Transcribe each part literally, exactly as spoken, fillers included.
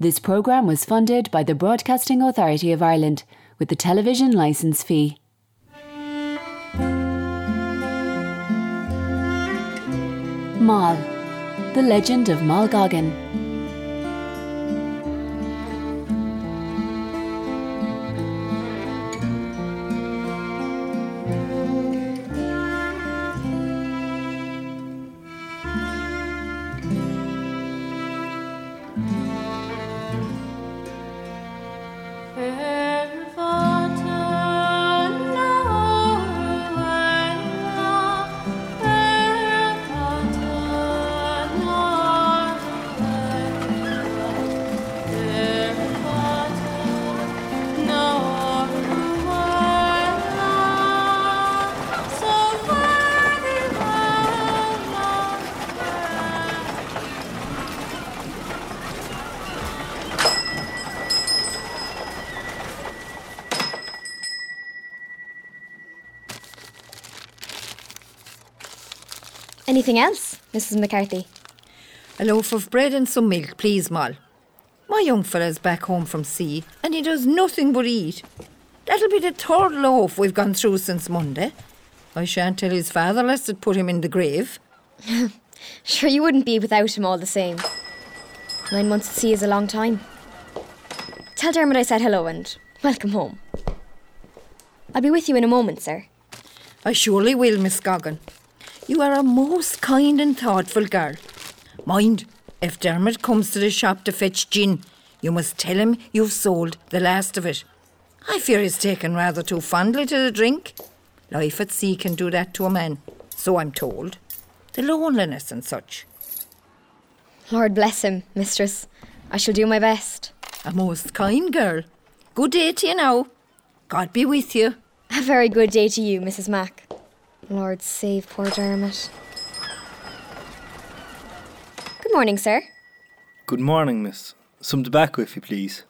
This programme was funded by the Broadcasting Authority of Ireland with the television licence fee. Moll, the legend of Moll Goggin. Anything else, Missus McCarthy? A loaf of bread and some milk, please, Moll. My young fella's back home from sea and he does nothing but eat. That'll be the third loaf we've gone through since Monday. I shan't tell his father lest it put him in the grave. Sure, you wouldn't be without him all the same. Nine months at sea is a long time. Tell Dermot I said hello and welcome home. I'll be with you in a moment, sir. I surely will, Miss Goggin. You are a most kind and thoughtful girl. Mind, if Dermot comes to the shop to fetch gin, you must tell him you've sold the last of it. I fear he's taken rather too fondly to the drink. Life at sea can do that to a man, so I'm told. The loneliness and such. Lord bless him, mistress. I shall do my best. A most kind girl. Good day to you now. God be with you. A very good day to you, Missus Mac. Lord save poor Dermot. Good morning, sir. Good morning, miss. Some tobacco, if you please.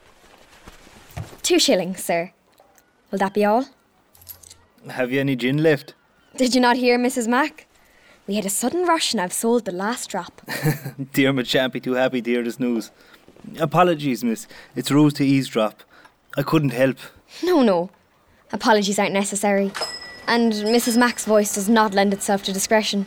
Two shillings, sir. Will that be all? Have you any gin left? Did you not hear, Missus Mac? We had a sudden rush and I've sold the last drop. Dermot shan't be too happy to hear this news. Apologies, miss. It's rude to eavesdrop. I couldn't help. No, no. Apologies aren't necessary. And Missus Mac's voice does not lend itself to discretion.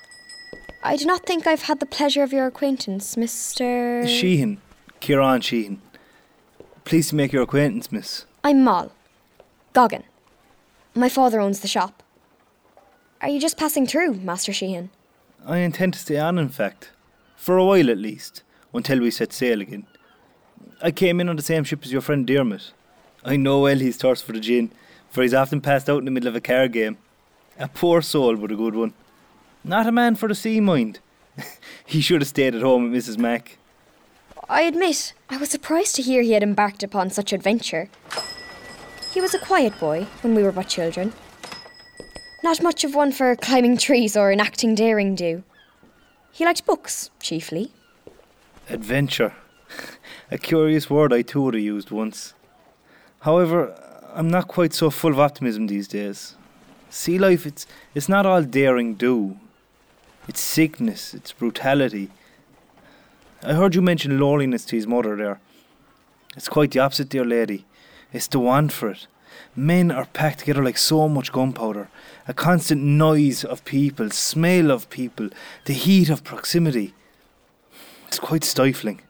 I do not think I've had the pleasure of your acquaintance, Mister Sheehan. Kieran Sheehan. Pleased to make your acquaintance, miss. I'm Moll. Goggin. My father owns the shop. Are you just passing through, Master Sheehan? I intend to stay on, in fact. For a while at least, until we set sail again. I came in on the same ship as your friend Dermot. I know well he's thirst for the gin, for he's often passed out in the middle of a card game. A poor soul, but a good one. Not a man for the sea, mind. He should have stayed at home with Missus Mac. I admit, I was surprised to hear he had embarked upon such adventure. He was a quiet boy when we were but children. Not much of one for climbing trees or enacting daring do. He liked books, chiefly. Adventure. A curious word I too would have used once. However, I'm not quite so full of optimism these days. Sea life, it's it's not all daring do. It's sickness, it's brutality. I heard you mention loneliness to his mother there. It's quite the opposite, dear lady. It's the want for it. Men are packed together like so much gunpowder. A constant noise of people, smell of people, the heat of proximity. It's quite stifling.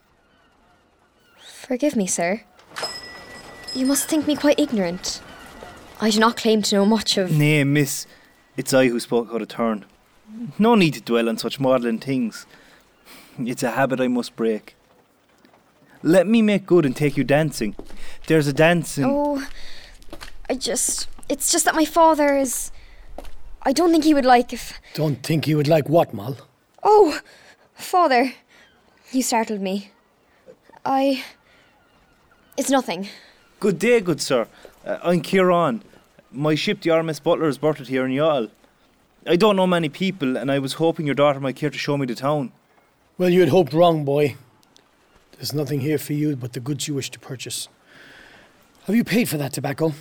Forgive me, sir. You must think me quite ignorant. I do not claim to know much of... Nay, miss. It's I who spoke out of turn. No need to dwell on such maudlin things. It's a habit I must break. Let me make good and take you dancing. There's a dance in... Oh, I just... It's just that my father is... I don't think he would like if... Don't think he would like what, Moll? Oh, father. You startled me. I... It's nothing. Good day, good sir. Uh, I'm Kieran. My ship, the R M S Butler, is berthed here in Youghal. I don't know many people, and I was hoping your daughter might care to show me the town. Well, you had hoped wrong, boy. There's nothing here for you but the goods you wish to purchase. Have you paid for that tobacco?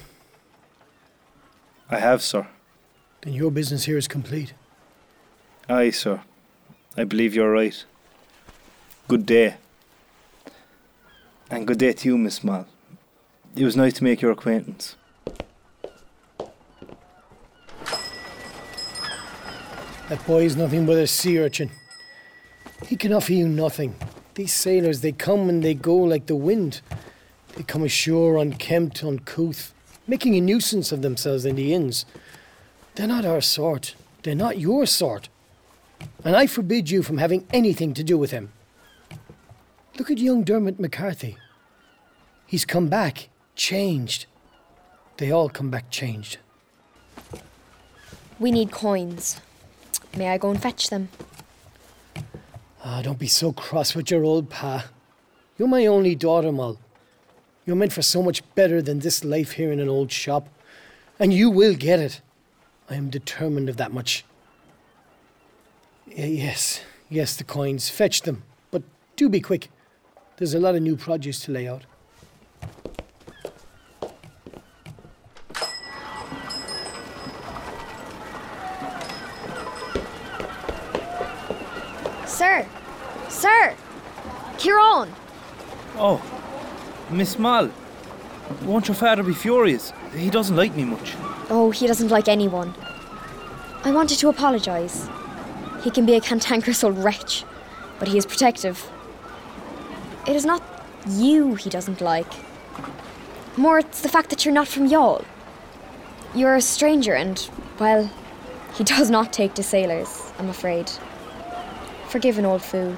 I have, sir. Then your business here is complete. Aye, sir. I believe you're right. Good day. And good day to you, Miss Moll. It was nice to make your acquaintance. That boy is nothing but a sea urchin. He can offer you nothing. These sailors, they come and they go like the wind. They come ashore unkempt, uncouth, making a nuisance of themselves in the inns. They're not our sort. They're not your sort. And I forbid you from having anything to do with him. Look at young Dermot McCarthy. He's come back, changed. They all come back changed. We need coins. May I go and fetch them? Ah, don't be so cross with your old pa. You're my only daughter, Moll. You're meant for so much better than this life here in an old shop. And you will get it. I am determined of that much. Y- yes, yes, the coins. Fetch them. But do be quick. There's a lot of new produce to lay out. Sir! Sir! Kieran! Oh, Miss Moll. Won't your father be furious? He doesn't like me much. Oh, he doesn't like anyone. I wanted to apologise. He can be a cantankerous old wretch, but he is protective. It is not you he doesn't like. More, it's the fact that you're not from Youghal. You're a stranger and, well, he does not take to sailors, I'm afraid. Forgive an old fool.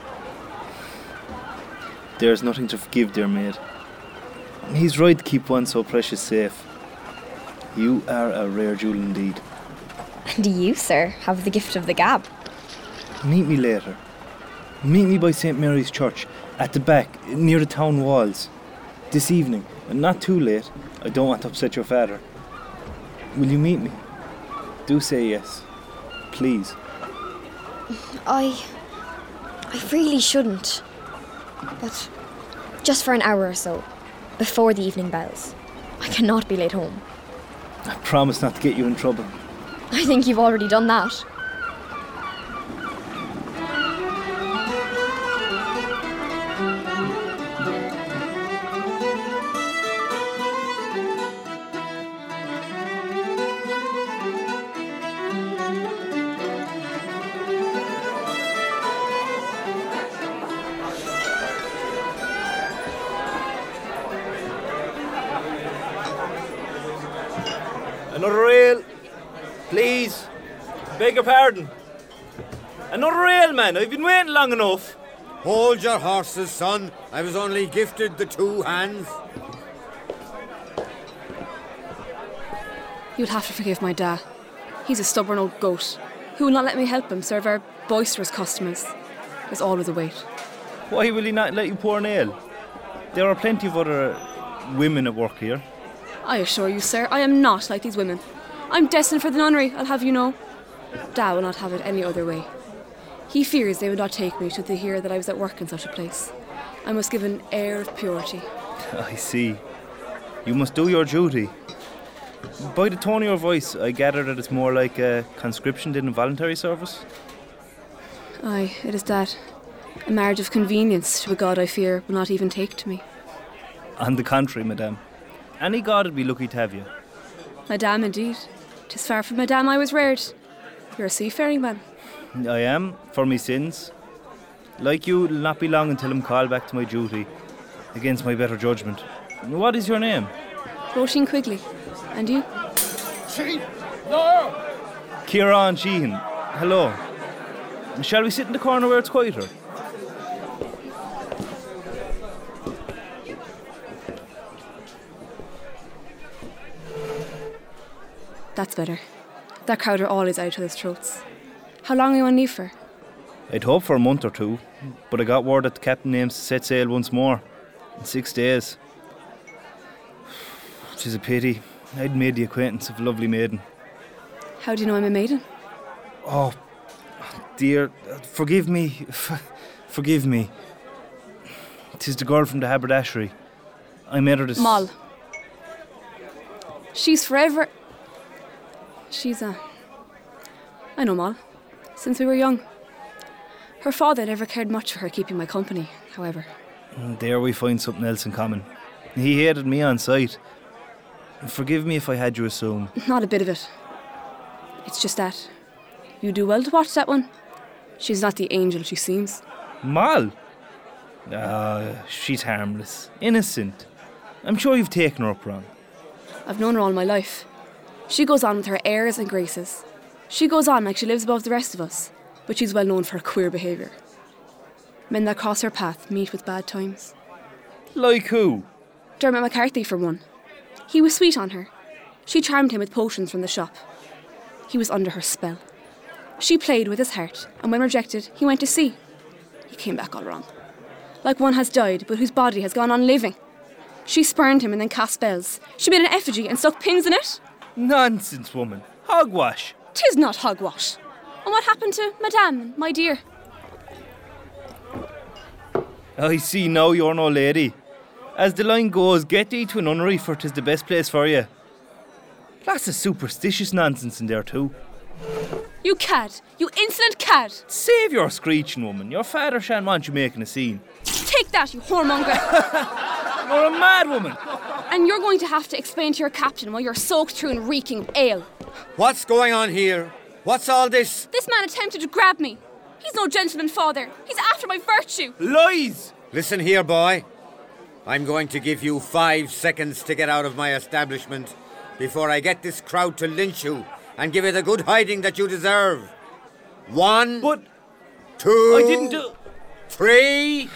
There's nothing to forgive, dear maid. He's right to keep one so precious safe. You are a rare jewel indeed. And you, sir, have the gift of the gab. Meet me later. Meet me by Saint Mary's Church, at the back, near the town walls. This evening, and not too late. I don't want to upset your father. Will you meet me? Do say yes. Please. I... I really shouldn't. But just for an hour or so, before the evening bells. I cannot be late home. I promise not to get you in trouble. I think you've already done that. Another ale, please. Beg your pardon. Another ale, man. I've been waiting long enough. Hold your horses, son. I was only gifted the two hands. You'll have to forgive my da. He's a stubborn old goat who will not let me help him serve our boisterous customers. There's always a wait. Why will he not let you pour an ale? There are plenty of other women at work here. I assure you, sir, I am not like these women. I'm destined for the nunnery, I'll have you know. Da will not have it any other way. He fears they would not take me should they hear that I was at work in such a place. I must give an air of purity. I see. You must do your duty. By the tone of your voice, I gather that it's more like a conscription than a voluntary service. Aye, it is that. A marriage of convenience to a god I fear will not even take to me. On the contrary, madame. Any god would be lucky to have you. Madame, indeed. 'Tis far from Madame I was reared. You're a seafaring man. I am, for me sins. Like you, it'll not be long until I'm called back to my duty, against my better judgment. What is your name? Roisin Quigley. And you? Kieran Sheehan. Hello. Shall we sit in the corner where it's quieter? That's better. That crowd are always out of their throats. How long are you on leave for? I'd hope for a month or two, but I got word that the captain aims to set sail once more, in six days. 'Tis a pity. I'd made the acquaintance of a lovely maiden. How do you know I'm a maiden? Oh, dear, forgive me, f- forgive me. 'Tis the girl from the haberdashery. I met her this... Moll. She's forever... She's a... I know Moll. Since we were young. Her father never cared much for her keeping my company, however. And there we find something else in common. He hated me on sight. Forgive me if I had you assume. Not a bit of it. It's just that. You do well to watch that one. She's not the angel she seems. Mal? Ah, she's harmless. Innocent. I'm sure you've taken her up wrong. I've known her all my life. She goes on with her airs and graces. She goes on like she lives above the rest of us, but she's well known for her queer behaviour. Men that cross her path meet with bad times. Like who? Dermot McCarthy, for one. He was sweet on her. She charmed him with potions from the shop. He was under her spell. She played with his heart, and when rejected, he went to sea. He came back all wrong. Like one has died, but whose body has gone on living. She spurned him and then cast spells. She made an effigy and stuck pins in it. Nonsense, woman. Hogwash. 'Tis not hogwash. And what happened to Madame, my dear? I see now you're no lady. As the line goes, get thee to a nunnery, for 'tis the best place for you. Lots of superstitious nonsense in there too. You cad! You insolent cad! Save your screeching, woman. Your father shan't want you making a scene. Take that, you whoremonger! You're a mad woman. And you're going to have to explain to your captain why you're soaked through in reeking ale. What's going on here? What's all this? This man attempted to grab me. He's no gentleman, father. He's after my virtue. Lies! Listen here, boy. I'm going to give you five seconds to get out of my establishment before I get this crowd to lynch you and give you the good hiding that you deserve. One. But two. I didn't do... Three.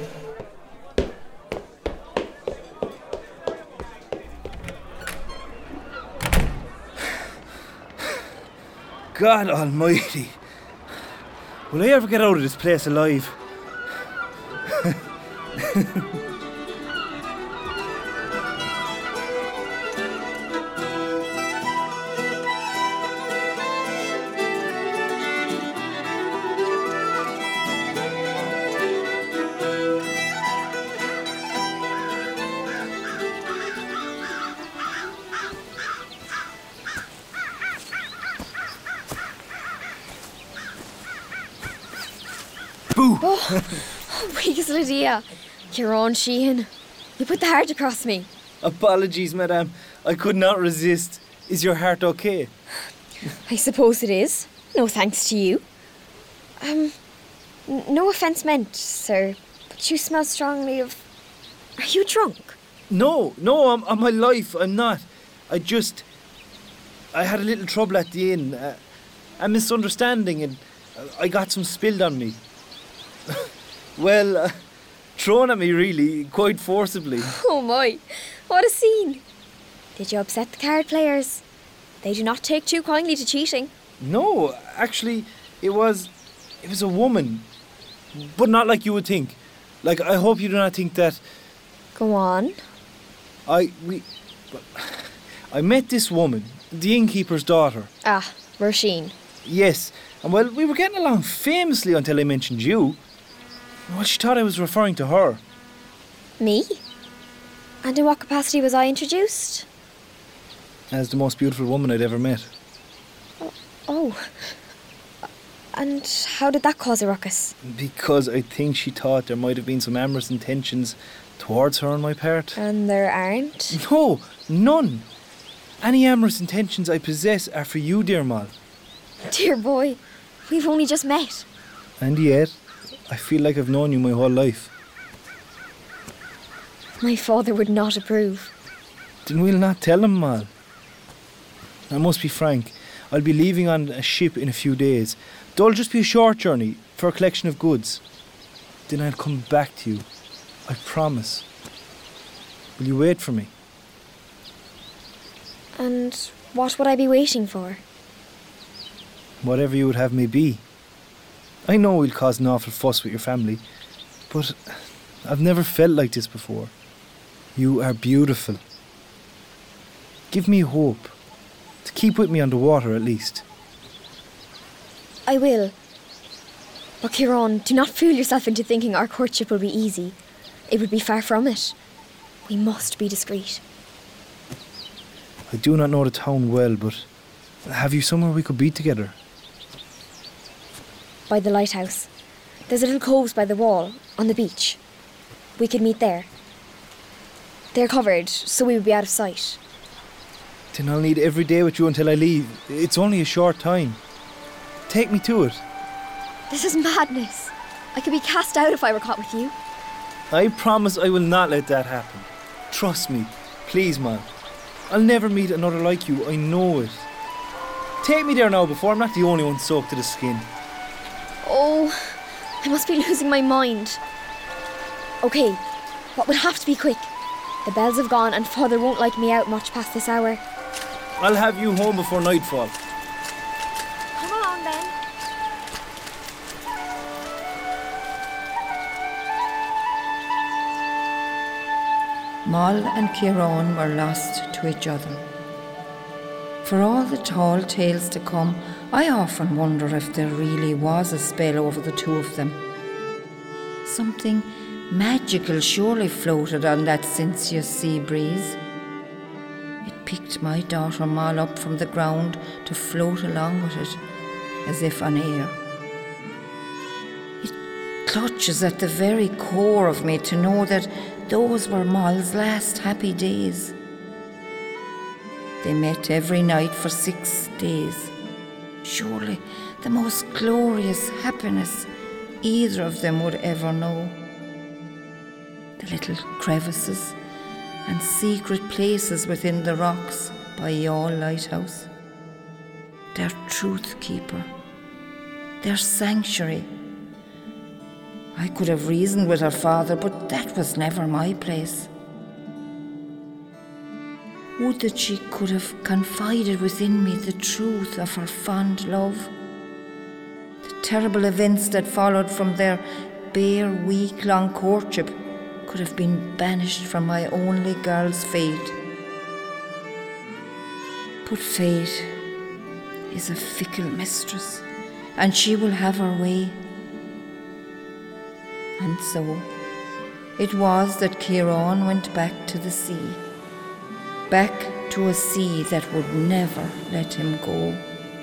God almighty. Will I ever get out of this place alive? Boo! Oh, weakest Lydia. You're on, Sheehan. You put the heart across me. Apologies, madame. I could not resist. Is your heart okay? I suppose it is. No thanks to you. Um, n- no offence meant, sir, but you smell strongly of... Are you drunk? No, no, I'm, on my life, I'm not. I just... I had a little trouble at the inn. Uh, a misunderstanding, and I got some spilled on me. Well, uh, thrown at me really, quite forcibly. Oh my, what a scene. Did you upset the card players? They do not take too kindly to cheating. No, actually, it was... It was a woman. But not like you would think. Like, I hope you do not think that... Go on. I... we... I met this woman, the innkeeper's daughter. Ah, Roisin. Yes, and well, we were getting along famously until I mentioned you. Well, she thought I was referring to her. Me? And in what capacity was I introduced? As the most beautiful woman I'd ever met. Oh. And how did that cause a ruckus? Because I think she thought there might have been some amorous intentions towards her on my part. And there aren't? No, none. Any amorous intentions I possess are for you, dear Moll. Dear boy, we've only just met. And yet, I feel like I've known you my whole life. My father would not approve. Then we'll not tell him, Moll. I must be frank. I'll be leaving on a ship in a few days. Though it'll just be a short journey for a collection of goods. Then I'll come back to you. I promise. Will you wait for me? And what would I be waiting for? Whatever you would have me be. I know we'll cause an awful fuss with your family, but I've never felt like this before. You are beautiful. Give me hope. To keep with me on the water, at least. I will. But Kieran, do not fool yourself into thinking our courtship will be easy. It would be far from it. We must be discreet. I do not know the town well, but have you somewhere we could be together? By the lighthouse. There's a little cove by the wall, on the beach. We could meet there. They're covered, so we would be out of sight. Then I'll need every day with you until I leave. It's only a short time. Take me to it. This is madness. I could be cast out if I were caught with you. I promise I will not let that happen. Trust me. Please, man. I'll never meet another like you. I know it. Take me there now before I'm not the only one soaked to the skin. Oh, I must be losing my mind. Okay, but we'll have to be quick. The bells have gone and Father won't like me out much past this hour. I'll have you home before nightfall. Come along then. Moll and Kieran were lost to each other. For all the tall tales to come, I often wonder if there really was a spell over the two of them. Something magical surely floated on that sensuous sea breeze. It picked my daughter Moll up from the ground to float along with it, as if on air. It clutches at the very core of me to know that those were Moll's last happy days. They met every night for six days. Surely the most glorious happiness either of them would ever know. The little crevices and secret places within the rocks by Youghal Lighthouse. Their truth keeper. Their sanctuary. I could have reasoned with her father, but that was never my place. Would that she could have confided within me the truth of her fond love. The terrible events that followed from their bare week-long courtship could have been banished from my only girl's fate. But fate is a fickle mistress, and she will have her way. And so it was that Kieran went back to the sea. Back to a sea that would never let him go.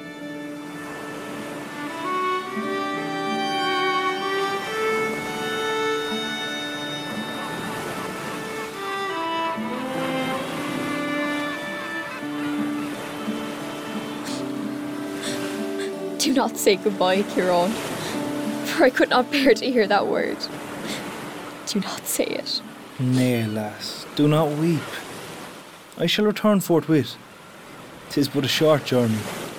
Do not say goodbye, Kieran, for I could not bear to hear that word. Do not say it. Nay, lass, do not weep. I shall return forthwith. 'Tis but a short journey.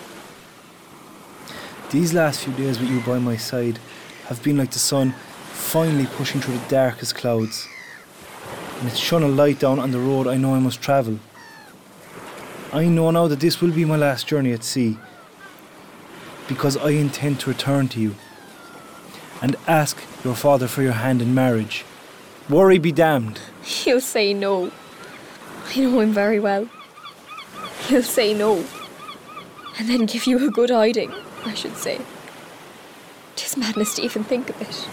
These last few days with you by my side have been like the sun finally pushing through the darkest clouds, and it's shone a light down on the road I know I must travel. I know now that this will be my last journey at sea, because I intend to return to you and ask your father for your hand in marriage. Worry be damned. He'll say no. I know him very well. He'll say no, and then give you a good hiding, I should say. 'Tis madness to even think of it.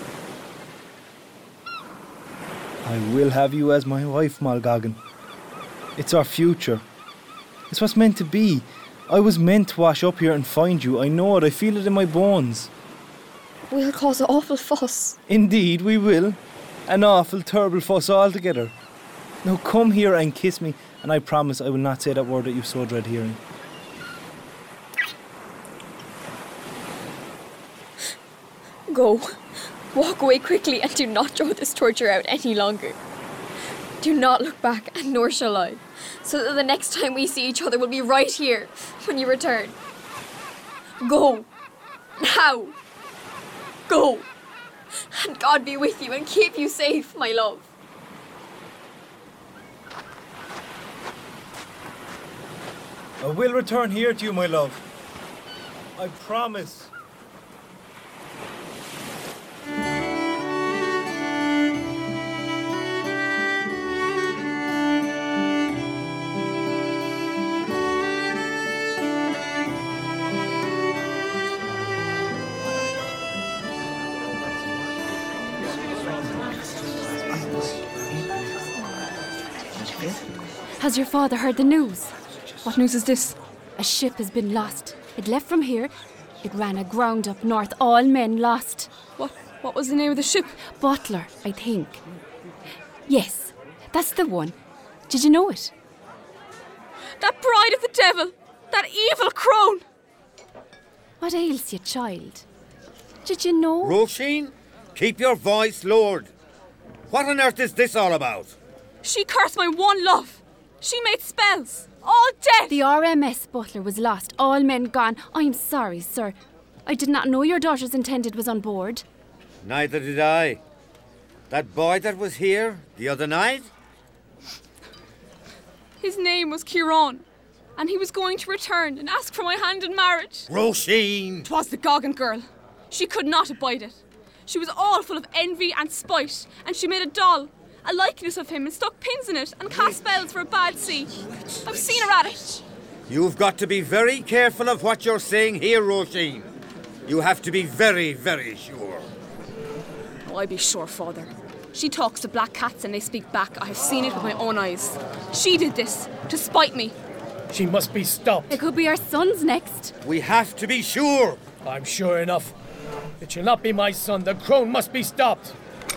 I will have you as my wife, Moll Goggin. It's our future. It's what's meant to be. I was meant to wash up here and find you. I know it. I feel it in my bones. We'll cause an awful fuss. Indeed, we will. An awful, terrible fuss altogether. Now come here and kiss me, and I promise I will not say that word that you so dread hearing. Go. Walk away quickly and do not draw this torture out any longer. Do not look back, and nor shall I, so that the next time we see each other will be right here when you return. Go. Now. Go. And God be with you and keep you safe, my love. I will return here to you, my love. I promise. Has your father heard the news? What news is this? A ship has been lost. It left from here. It ran aground up north. All men lost. What What was the name of the ship? Butler, I think. Yes, that's the one. Did you know it? That bride of the devil! That evil crone! What ails you, child? Did you know? Roisin, keep your voice lowered. What on earth is this all about? She cursed my one love. She made spells. All dead. The R M S butler was lost. All men gone. I'm sorry, sir. I did not know your daughter's intended was on board. Neither did I. That boy that was here the other night? His name was Kieran, and he was going to return and ask for my hand in marriage. Roisin! 'Twas the Goggin girl. She could not abide it. She was all full of envy and spite, and she made a doll, a likeness of him, and stuck pins in it and cast spells for a bad sea. I've seen her at it. You've got to be very careful of what you're saying here, Roisin. You have to be very, very sure. Oh, I be sure, Father. She talks to black cats and they speak back. I have seen it with my own eyes. She did this to spite me. She must be stopped. It could be our sons next. We have to be sure. I'm sure enough. It shall not be my son. The crone must be stopped.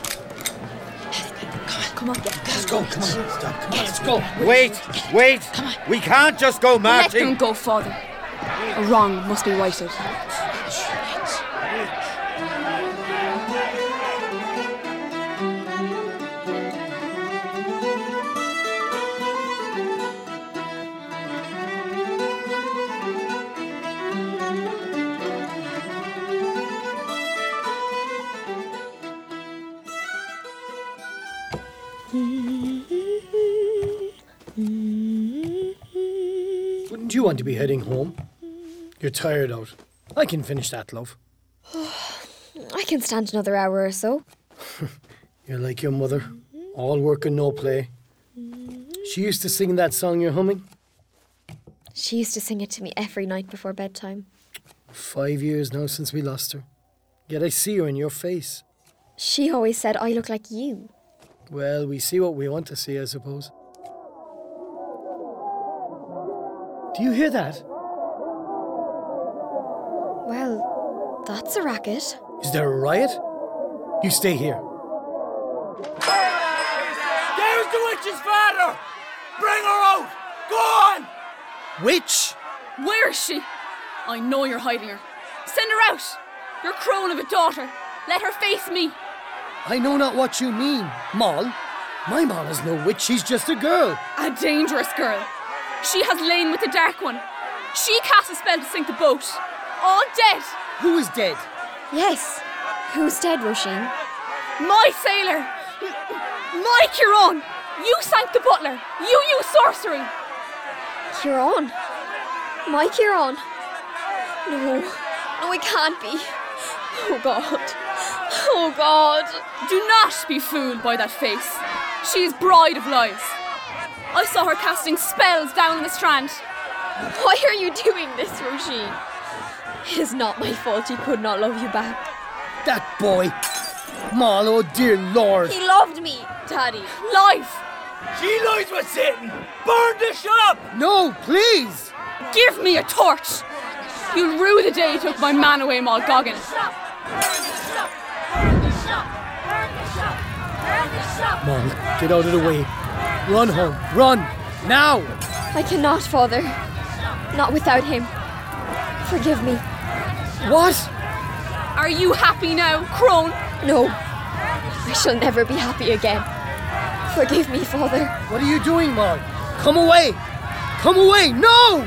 Come on. Let's go. Come on. Stop. Come on. Let's go. Wait, wait. Come on. We can't just go Let marching. them go, Father. A wrong must be righted. Wouldn't you want to be heading home? You're tired out. I can finish that, love. I can stand another hour or so. You're like your mother. All work and no play. She used to sing that song you're humming. She used to sing it to me every night before bedtime. Five years now since we lost her. Yet I see her in your face. She always said I look like you. Well, we see what we want to see, I suppose. Do you hear that? Well, that's a racket. Is there a riot? You stay here. There's the witch's father! Bring her out! Go on! Witch? Where is she? I know you're hiding her. Send her out! Your crone of a daughter. Let her face me. I know not what you mean, Moll. My Moll is no witch, she's just a girl. A dangerous girl. She has lain with the Dark One. She cast a spell to sink the boat. All dead. Who is dead? Yes. Who's dead, Roisin? My sailor. My Kieran. You sank the butler. You used sorcery. Kieran? My Kieran? No. No, it can't be. Oh, God. Oh, God. Do not be fooled by that face. She is bride of lies. I saw her casting spells down in the strand. Why are you doing this, Roisin? It is not my fault he could not love you back. That boy. Moll, oh dear Lord. He loved me, Daddy. Life. She lies with Satan! Burn the shop! No, please. Give me a torch. You'll rue the day you took my man away, Moll Goggin. Moll, get out of the way. Run home. Run. Now. I cannot, Father. Not without him. Forgive me. What? Are you happy now, crone? No. I shall never be happy again. Forgive me, Father. What are you doing, Moll? Come away. Come away. No.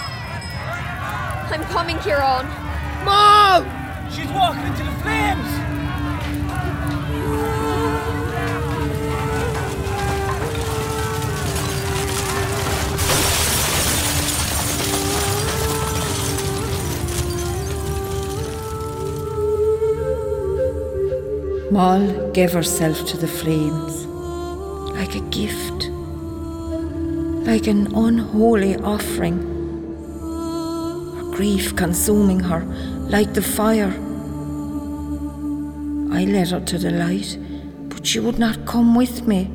I'm coming, Kieran. Moll! She's walking into the flames! Moll gave herself to the flames like a gift, like an unholy offering, her grief consuming her like the fire. I led her to the light, but she would not come with me.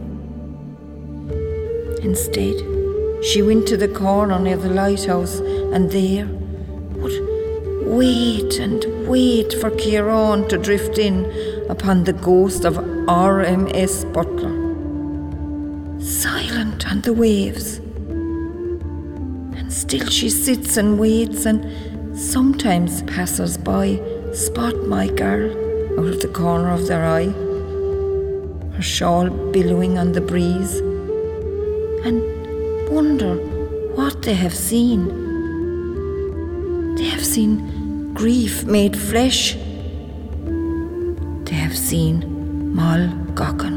Instead, she went to the corner near the lighthouse and there would wait and wait for Kieran to drift in upon the ghost of R M S Butler. silent on the waves. And still she sits and waits, and sometimes passers-by spot my girl out of the corner of their eye, her shawl billowing on the breeze, and wonder what they have seen. They have seen grief made flesh. They have seen Moll Goghan.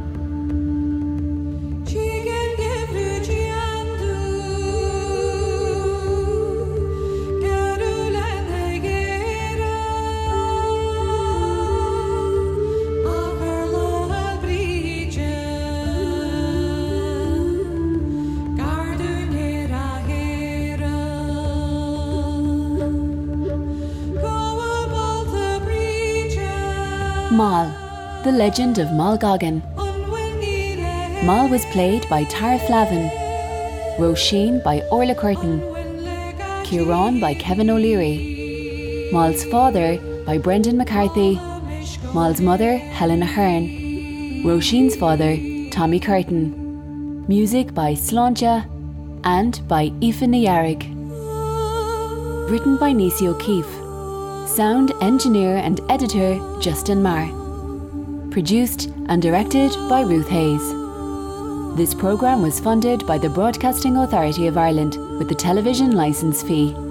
Moll, the legend of Moll Goghan. Moll was played by Tara Flavin, Roisin by Orla Curtin, Kieran by Kevin O'Leary, Moll's father by Brendan McCarthy, Moll's mother Helen Ahern, Roisin's father Tommy Curtin, music by Sláinte and by Aoife Nayarig. Written by Nisi O'Keefe. Sound engineer and editor Justin Marr. Produced and directed by Ruth Hayes. This programme was funded by the Broadcasting Authority of Ireland with the television licence fee.